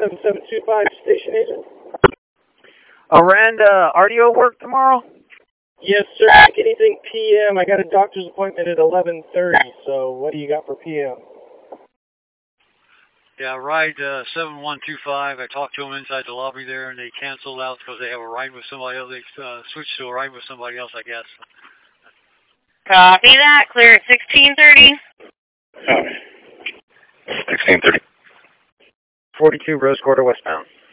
7725, station agent. Aranda, RDO work tomorrow? Yes, sir. Anything PM? I got a doctor's appointment at 11:30. So what do you got for PM? Yeah, ride 7125. I talked to them inside the lobby there, and they canceled out because they have a ride with somebody else. They switched to a ride with somebody else, I guess. Copy that. Clear at 1630. 1630. 42 Rose Quarter westbound.